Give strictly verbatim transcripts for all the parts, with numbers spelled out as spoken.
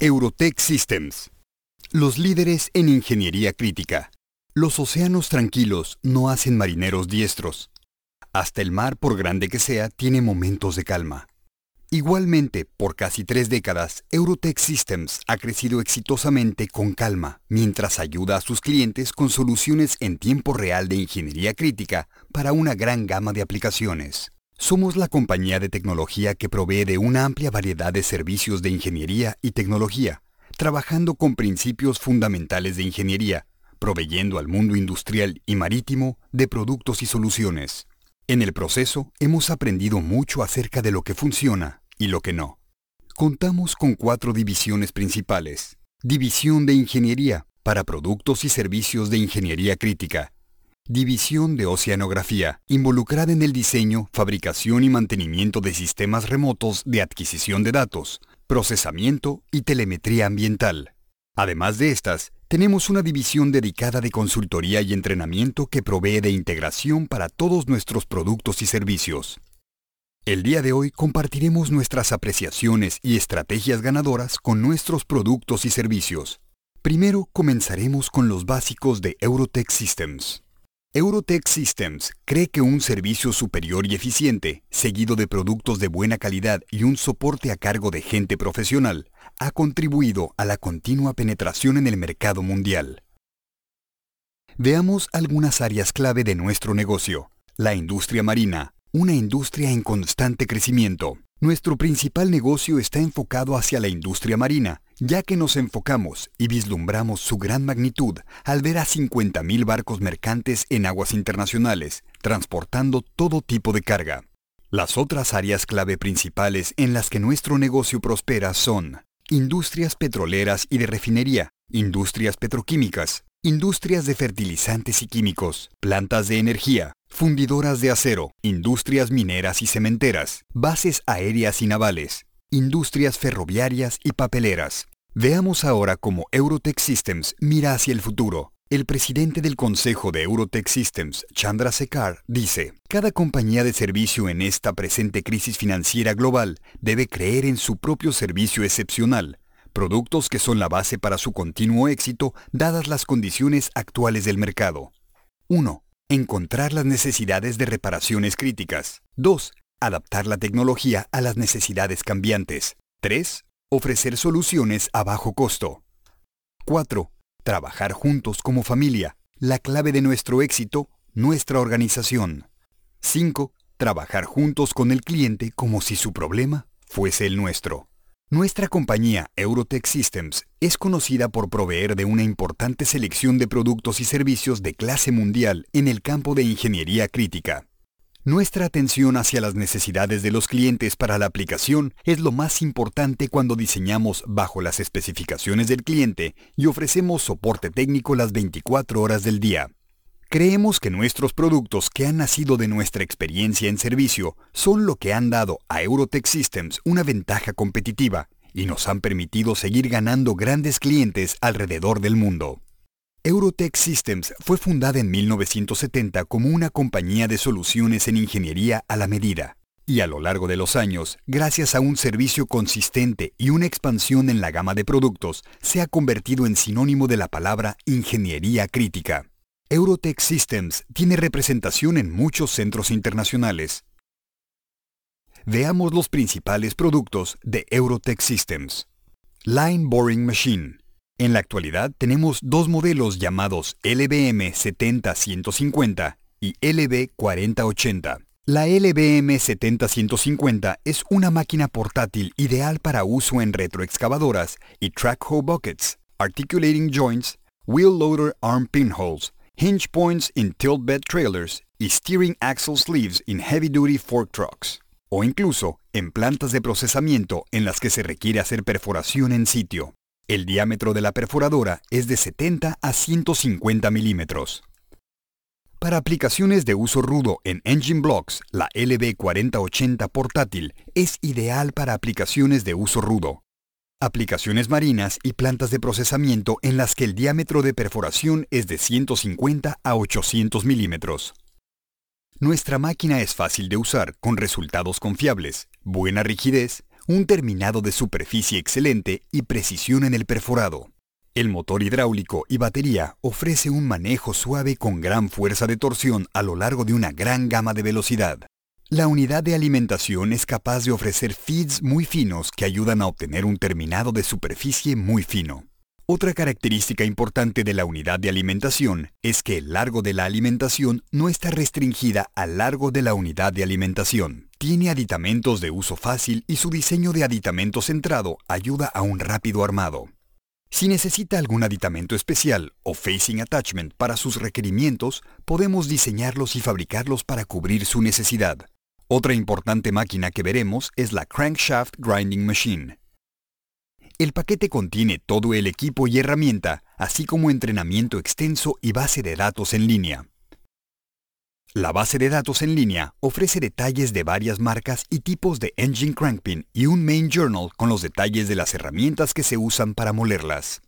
Eurotech Systems. Los líderes en ingeniería crítica. Los océanos tranquilos no hacen marineros diestros. Hasta el mar, por grande que sea, tiene momentos de calma. Igualmente, por casi tres décadas, Eurotech Systems ha crecido exitosamente con calma, mientras ayuda a sus clientes con soluciones en tiempo real de ingeniería crítica para una gran gama de aplicaciones. Somos la compañía de tecnología que provee de una amplia variedad de servicios de ingeniería y tecnología, trabajando con principios fundamentales de ingeniería, proveyendo al mundo industrial y marítimo de productos y soluciones. En el proceso, hemos aprendido mucho acerca de lo que funciona y lo que no. Contamos con cuatro divisiones principales. División de Ingeniería, para productos y servicios de ingeniería crítica. División de Oceanografía, involucrada en el diseño, fabricación y mantenimiento de sistemas remotos de adquisición de datos, procesamiento y telemetría ambiental. Además de estas, tenemos una división dedicada de consultoría y entrenamiento que provee de integración para todos nuestros productos y servicios. El día de hoy compartiremos nuestras apreciaciones y estrategias ganadoras con nuestros productos y servicios. Primero comenzaremos con los básicos de Eurotech Systems. Eurotech Systems cree que un servicio superior y eficiente, seguido de productos de buena calidad y un soporte a cargo de gente profesional, ha contribuido a la continua penetración en el mercado mundial. Veamos algunas áreas clave de nuestro negocio. La industria marina, una industria en constante crecimiento. Nuestro principal negocio está enfocado hacia la industria marina, ya que nos enfocamos y vislumbramos su gran magnitud al ver a cincuenta mil barcos mercantes en aguas internacionales, transportando todo tipo de carga. Las otras áreas clave principales en las que nuestro negocio prospera son industrias petroleras y de refinería, industrias petroquímicas, industrias de fertilizantes y químicos, plantas de energía, fundidoras de acero, industrias mineras y cementeras, bases aéreas y navales, industrias ferroviarias y papeleras. Veamos ahora cómo Eurotech Systems mira hacia el futuro. El presidente del consejo de Eurotech Systems, Chandra Sekhar, dice: cada compañía de servicio en esta presente crisis financiera global debe creer en su propio servicio excepcional, productos que son la base para su continuo éxito dadas las condiciones actuales del mercado. uno. Encontrar las necesidades de reparaciones críticas. dos. Adaptar la tecnología a las necesidades cambiantes. tres. Ofrecer soluciones a bajo costo. cuatro. Trabajar juntos como familia. La clave de nuestro éxito, nuestra organización. cinco. Trabajar juntos con el cliente como si su problema fuese el nuestro. Nuestra compañía Eurotech Systems es conocida por proveer de una importante selección de productos y servicios de clase mundial en el campo de ingeniería crítica. Nuestra atención hacia las necesidades de los clientes para la aplicación es lo más importante cuando diseñamos bajo las especificaciones del cliente y ofrecemos soporte técnico las veinticuatro horas del día. Creemos que nuestros productos que han nacido de nuestra experiencia en servicio son lo que han dado a Eurotech Systems una ventaja competitiva y nos han permitido seguir ganando grandes clientes alrededor del mundo. Eurotech Systems fue fundada en mil novecientos setenta como una compañía de soluciones en ingeniería a la medida, y a lo largo de los años, gracias a un servicio consistente y una expansión en la gama de productos, se ha convertido en sinónimo de la palabra ingeniería crítica. Eurotech Systems tiene representación en muchos centros internacionales. Veamos los principales productos de Eurotech Systems. Line Boring Machine. En la actualidad tenemos dos modelos llamados L B M setenta ciento cincuenta y L B cuarenta ochenta. La L B M setenta ciento cincuenta es una máquina portátil ideal para uso en retroexcavadoras y track hoe buckets, articulating joints, wheel loader arm pinholes, hinge points in tilt bed trailers y steering axle sleeves in heavy-duty fork trucks, o incluso en plantas de procesamiento en las que se requiere hacer perforación en sitio. El diámetro de la perforadora es de setenta a ciento cincuenta milímetros. Para aplicaciones de uso rudo en engine blocks, la L B cuarenta ochenta portátil es ideal para aplicaciones de uso rudo. Aplicaciones marinas y plantas de procesamiento en las que el diámetro de perforación es de ciento cincuenta a ochocientos milímetros. Nuestra máquina es fácil de usar, con resultados confiables, buena rigidez, un terminado de superficie excelente y precisión en el perforado. El motor hidráulico y batería ofrece un manejo suave con gran fuerza de torsión a lo largo de una gran gama de velocidad. La unidad de alimentación es capaz de ofrecer feeds muy finos que ayudan a obtener un terminado de superficie muy fino. Otra característica importante de la unidad de alimentación es que el largo de la alimentación no está restringida al largo de la unidad de alimentación. Tiene aditamentos de uso fácil y su diseño de aditamento centrado ayuda a un rápido armado. Si necesita algún aditamento especial o facing attachment para sus requerimientos, podemos diseñarlos y fabricarlos para cubrir su necesidad. Otra importante máquina que veremos es la Crankshaft Grinding Machine. El paquete contiene todo el equipo y herramienta, así como entrenamiento extenso y base de datos en línea. La base de datos en línea ofrece detalles de varias marcas y tipos de engine crankpin y un main journal con los detalles de las herramientas que se usan para molerlas.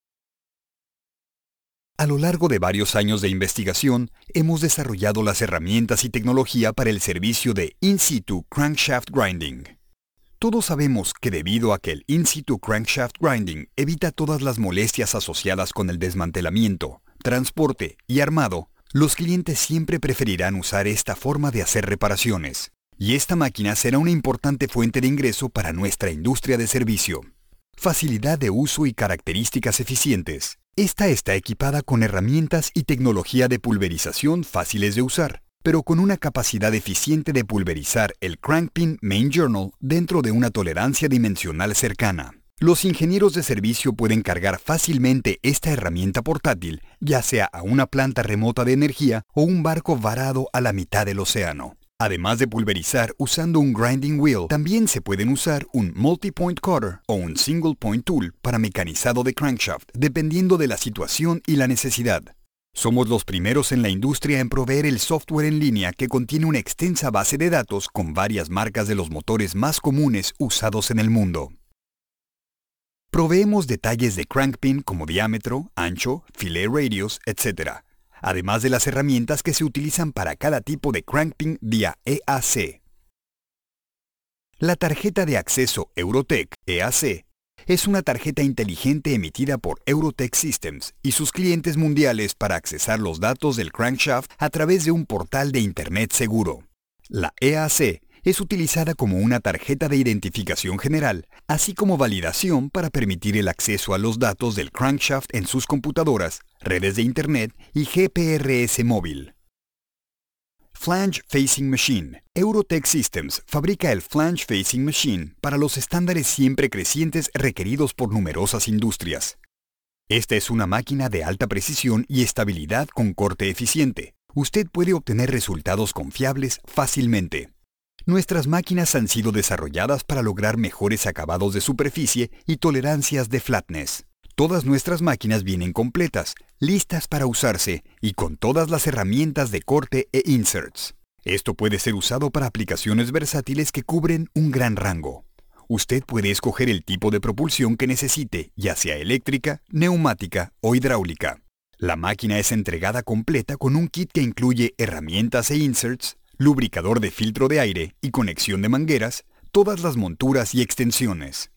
A lo largo de varios años de investigación, hemos desarrollado las herramientas y tecnología para el servicio de In Situ Crankshaft Grinding. Todos sabemos que debido a que el In Situ Crankshaft Grinding evita todas las molestias asociadas con el desmantelamiento, transporte y armado, los clientes siempre preferirán usar esta forma de hacer reparaciones, y esta máquina será una importante fuente de ingreso para nuestra industria de servicio. Facilidad de uso y características eficientes. Esta está equipada con herramientas y tecnología de pulverización fáciles de usar, pero con una capacidad eficiente de pulverizar el crankpin main journal dentro de una tolerancia dimensional cercana. Los ingenieros de servicio pueden cargar fácilmente esta herramienta portátil, ya sea a una planta remota de energía o un barco varado a la mitad del océano. Además de pulverizar usando un grinding wheel, también se pueden usar un multi-point cutter o un single point tool para mecanizado de crankshaft, dependiendo de la situación y la necesidad. Somos los primeros en la industria en proveer el software en línea que contiene una extensa base de datos con varias marcas de los motores más comunes usados en el mundo. Proveemos detalles de crankpin como diámetro, ancho, fillet radius, etcétera, además de las herramientas que se utilizan para cada tipo de crankpin vía E A C. La tarjeta de acceso Eurotech E A C es una tarjeta inteligente emitida por Eurotech Systems y sus clientes mundiales para accesar los datos del crankshaft a través de un portal de Internet seguro. La E A C es utilizada como una tarjeta de identificación general, así como validación para permitir el acceso a los datos del crankshaft en sus computadoras, redes de Internet y G P R S móvil. Flange Facing Machine. Eurotech Systems fabrica el Flange Facing Machine para los estándares siempre crecientes requeridos por numerosas industrias. Esta es una máquina de alta precisión y estabilidad con corte eficiente. Usted puede obtener resultados confiables fácilmente. Nuestras máquinas han sido desarrolladas para lograr mejores acabados de superficie y tolerancias de flatness. Todas nuestras máquinas vienen completas, listas para usarse y con todas las herramientas de corte e inserts. Esto puede ser usado para aplicaciones versátiles que cubren un gran rango. Usted puede escoger el tipo de propulsión que necesite, ya sea eléctrica, neumática o hidráulica. La máquina es entregada completa con un kit que incluye herramientas e inserts, lubricador de filtro de aire y conexión de mangueras, todas las monturas y extensiones.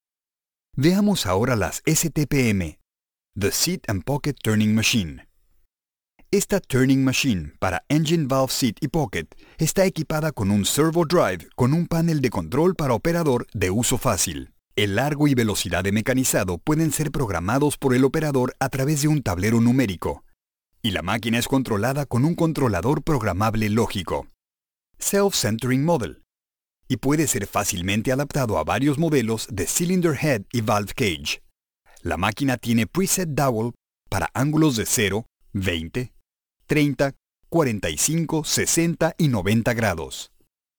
Veamos ahora las S T P M, The Seat and Pocket Turning Machine. Esta Turning Machine para Engine Valve Seat y Pocket está equipada con un servo drive con un panel de control para operador de uso fácil. El largo y velocidad de mecanizado pueden ser programados por el operador a través de un tablero numérico, y la máquina es controlada con un controlador programable lógico. Self-Centering Model, y puede ser fácilmente adaptado a varios modelos de Cylinder Head y Valve Cage. La máquina tiene preset dowel para ángulos de cero, veinte, treinta, cuarenta y cinco, sesenta y noventa grados.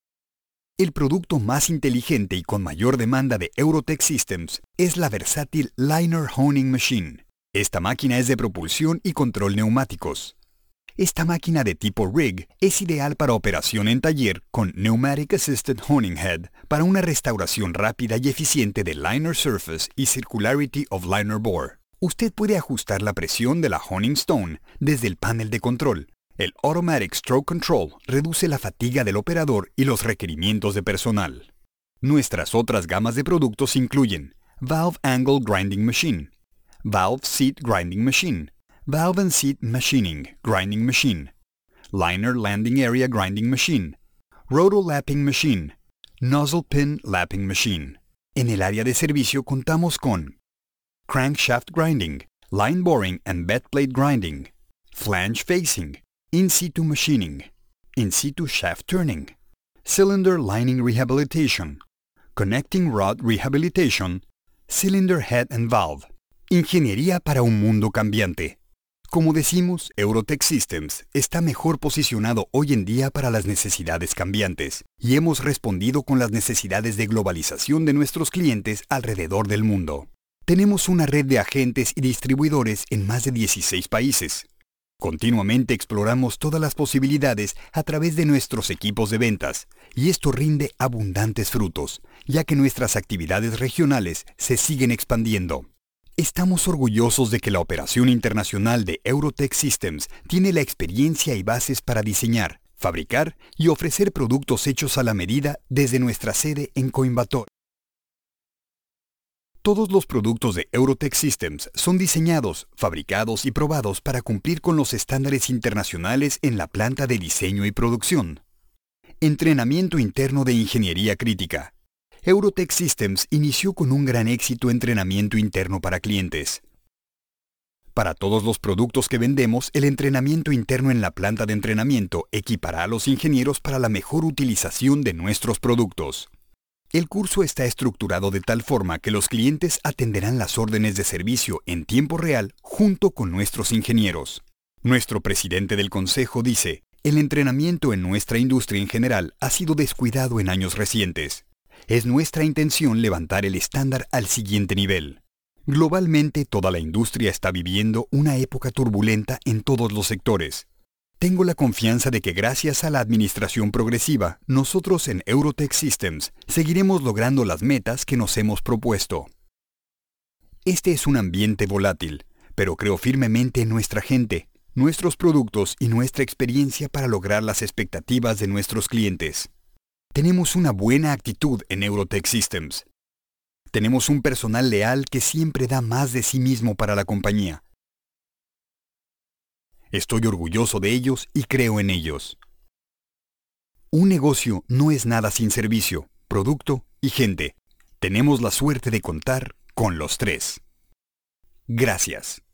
El producto más inteligente y con mayor demanda de Eurotech Systems es la versátil Liner Honing Machine. Esta máquina es de propulsión y control neumáticos. Esta máquina de tipo rig es ideal para operación en taller con Pneumatic Assisted Honing Head para una restauración rápida y eficiente de liner surface y circularity of liner bore. Usted puede ajustar la presión de la honing stone desde el panel de control. El Automatic Stroke Control reduce la fatiga del operador y los requerimientos de personal. Nuestras otras gamas de productos incluyen Valve Angle Grinding Machine, Valve Seat Grinding Machine, Valve and Seat Machining Grinding Machine, Liner Landing Area Grinding Machine, Roto Lapping Machine, Nozzle Pin Lapping Machine. En el área de servicio contamos con Crankshaft Grinding, Line Boring and Bed Plate Grinding, Flange Facing, In Situ Machining, In Situ Shaft Turning, Cylinder Lining Rehabilitation, Connecting Rod Rehabilitation, Cylinder Head and Valve. Ingeniería para un mundo cambiante. Como decimos, Eurotech Systems está mejor posicionado hoy en día para las necesidades cambiantes, y hemos respondido con las necesidades de globalización de nuestros clientes alrededor del mundo. Tenemos una red de agentes y distribuidores en más de dieciséis países. Continuamente exploramos todas las posibilidades a través de nuestros equipos de ventas, y esto rinde abundantes frutos, ya que nuestras actividades regionales se siguen expandiendo. Estamos orgullosos de que la operación internacional de Eurotech Systems tiene la experiencia y bases para diseñar, fabricar y ofrecer productos hechos a la medida desde nuestra sede en Coimbatore. Todos los productos de Eurotech Systems son diseñados, fabricados y probados para cumplir con los estándares internacionales en la planta de diseño y producción. Entrenamiento interno de ingeniería crítica. Eurotech Systems inició con un gran éxito entrenamiento interno para clientes. Para todos los productos que vendemos, el entrenamiento interno en la planta de entrenamiento equipará a los ingenieros para la mejor utilización de nuestros productos. El curso está estructurado de tal forma que los clientes atenderán las órdenes de servicio en tiempo real junto con nuestros ingenieros. Nuestro presidente del consejo dice, el entrenamiento en nuestra industria en general ha sido descuidado en años recientes. Es nuestra intención levantar el estándar al siguiente nivel. Globalmente, toda la industria está viviendo una época turbulenta en todos los sectores. Tengo la confianza de que gracias a la administración progresiva, nosotros en Eurotech Systems seguiremos logrando las metas que nos hemos propuesto. Este es un ambiente volátil, pero creo firmemente en nuestra gente, nuestros productos y nuestra experiencia para lograr las expectativas de nuestros clientes. Tenemos una buena actitud en Eurotech Systems. Tenemos un personal leal que siempre da más de sí mismo para la compañía. Estoy orgulloso de ellos y creo en ellos. Un negocio no es nada sin servicio, producto y gente. Tenemos la suerte de contar con los tres. Gracias.